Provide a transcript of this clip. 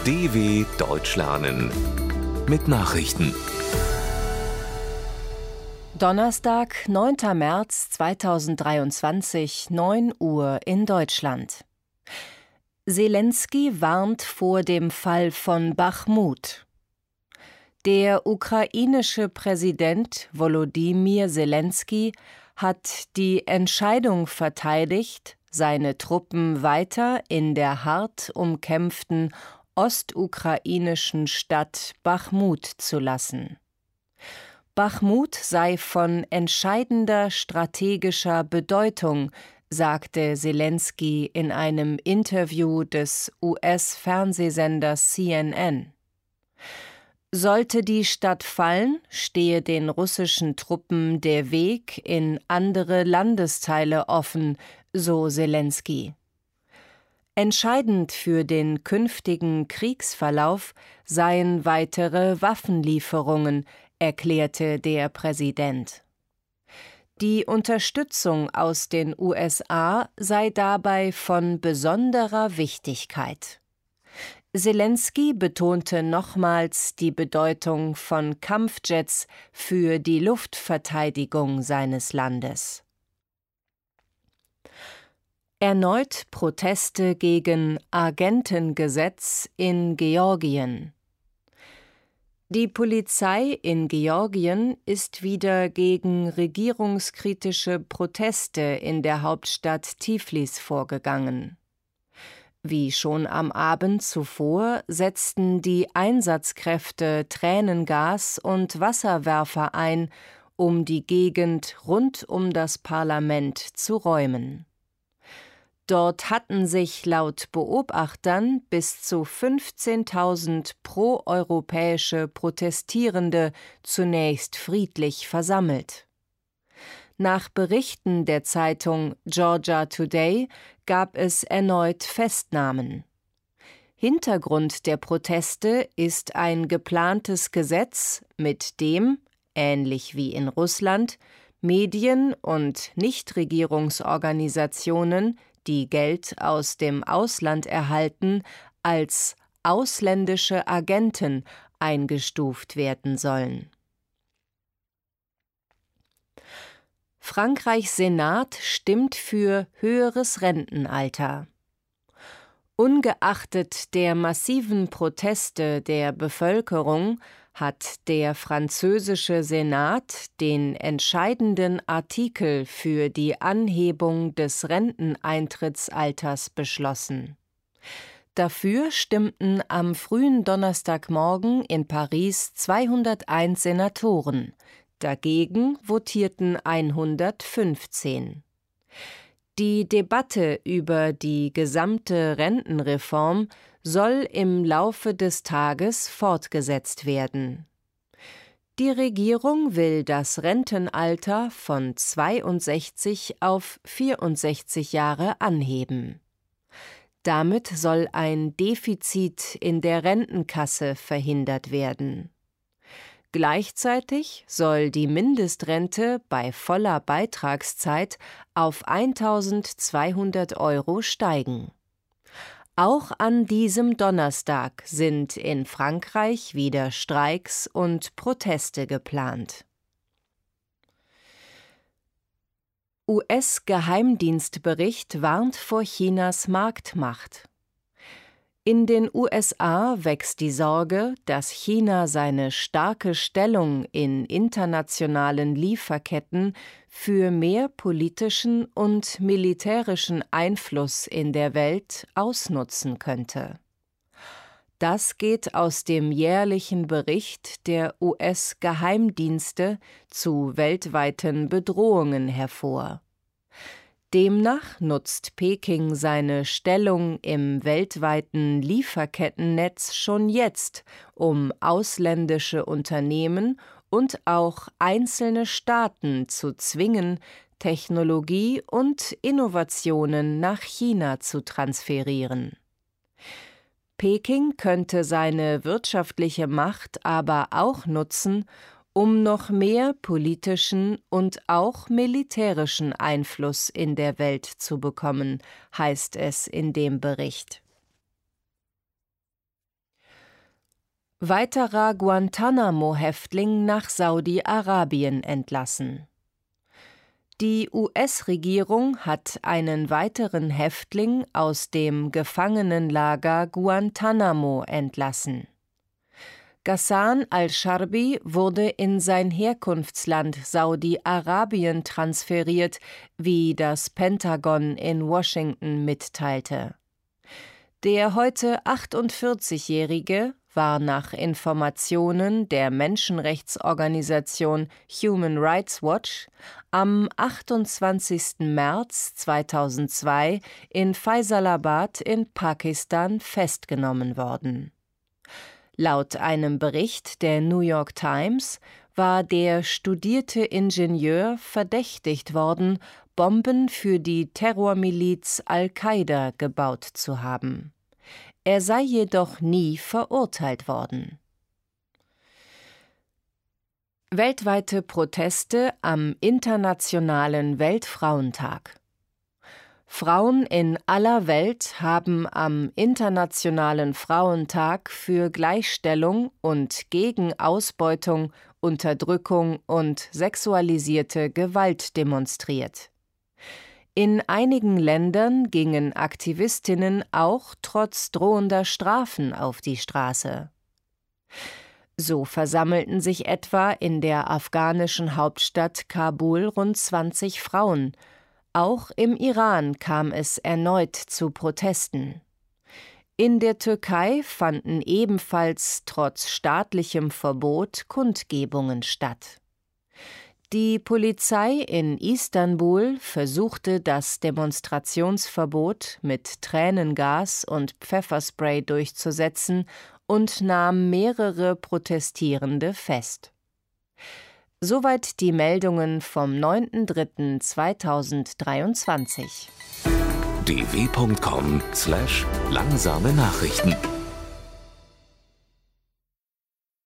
DW Deutsch lernen mit Nachrichten. Donnerstag, 9. März 2023, 9 Uhr in Deutschland. Selenskyj warnt vor dem Fall von Bachmut. Der ukrainische Präsident Volodymyr Selenskyj hat die Entscheidung verteidigt, seine Truppen weiter in der hart umkämpften ostukrainischen Stadt Bachmut zu lassen. Bachmut sei von entscheidender strategischer Bedeutung, sagte Selenskyj in einem Interview des US-Fernsehsenders CNN. Sollte die Stadt fallen, stehe den russischen Truppen der Weg in andere Landesteile offen, so Selenskyj. Entscheidend für den künftigen Kriegsverlauf seien weitere Waffenlieferungen, erklärte der Präsident. Die Unterstützung aus den USA sei dabei von besonderer Wichtigkeit. Selenskyj betonte nochmals die Bedeutung von Kampfjets für die Luftverteidigung seines Landes. Erneut Proteste gegen Agentengesetz in Georgien. Die Polizei in Georgien ist wieder gegen regierungskritische Proteste in der Hauptstadt Tiflis vorgegangen. Wie schon am Abend zuvor setzten die Einsatzkräfte Tränengas und Wasserwerfer ein, um die Gegend rund um das Parlament zu räumen. Dort hatten sich laut Beobachtern bis zu 15.000 proeuropäische Protestierende zunächst friedlich versammelt. Nach Berichten der Zeitung Georgia Today gab es erneut Festnahmen. Hintergrund der Proteste ist ein geplantes Gesetz, mit dem, ähnlich wie in Russland, Medien und Nichtregierungsorganisationen, die Geld aus dem Ausland erhalten, als ausländische Agenten eingestuft werden sollen. Frankreichs Senat stimmt für höheres Rentenalter. Ungeachtet der massiven Proteste der Bevölkerung hat der französische Senat den entscheidenden Artikel für die Anhebung des Renteneintrittsalters beschlossen. Dafür stimmten am frühen Donnerstagmorgen in Paris 201 Senatoren, dagegen votierten 115. Die Debatte über die gesamte Rentenreform soll im Laufe des Tages fortgesetzt werden. Die Regierung will das Rentenalter von 62 auf 64 Jahre anheben. Damit soll ein Defizit in der Rentenkasse verhindert werden. Gleichzeitig soll die Mindestrente bei voller Beitragszeit auf 1.200 € steigen. Auch an diesem Donnerstag sind in Frankreich wieder Streiks und Proteste geplant. US-Geheimdienstbericht warnt vor Chinas Marktmacht. In den USA wächst die Sorge, dass China seine starke Stellung in internationalen Lieferketten für mehr politischen und militärischen Einfluss in der Welt ausnutzen könnte. Das geht aus dem jährlichen Bericht der US-Geheimdienste zu weltweiten Bedrohungen hervor. Demnach nutzt Peking seine Stellung im weltweiten Lieferkettennetz schon jetzt, um ausländische Unternehmen und auch einzelne Staaten zu zwingen, Technologie und Innovationen nach China zu transferieren. Peking könnte seine wirtschaftliche Macht aber auch nutzen, um noch mehr politischen und auch militärischen Einfluss in der Welt zu bekommen, heißt es in dem Bericht. Weiterer Guantanamo-Häftling nach Saudi-Arabien entlassen. Die US-Regierung hat einen weiteren Häftling aus dem Gefangenenlager Guantanamo entlassen. Ghassan al-Sharbi wurde in sein Herkunftsland Saudi-Arabien transferiert, wie das Pentagon in Washington mitteilte. Der heute 48-Jährige war nach Informationen der Menschenrechtsorganisation Human Rights Watch am 28. März 2002 in Faisalabad in Pakistan festgenommen worden. Laut einem Bericht der New York Times war der studierte Ingenieur verdächtigt worden, Bomben für die Terrormiliz Al-Qaida gebaut zu haben. Er sei jedoch nie verurteilt worden. Weltweite Proteste am Internationalen Weltfrauentag. Frauen in aller Welt haben am Internationalen Frauentag für Gleichstellung und gegen Ausbeutung, Unterdrückung und sexualisierte Gewalt demonstriert. In einigen Ländern gingen Aktivistinnen auch trotz drohender Strafen auf die Straße. So versammelten sich etwa in der afghanischen Hauptstadt Kabul rund 20 Frauen. Auch im Iran kam es erneut zu Protesten. In der Türkei fanden ebenfalls trotz staatlichem Verbot Kundgebungen statt. Die Polizei in Istanbul versuchte das Demonstrationsverbot mit Tränengas und Pfefferspray durchzusetzen und nahm mehrere Protestierende fest. Soweit die Meldungen vom 9.3.2023. dw.com/langsame Nachrichten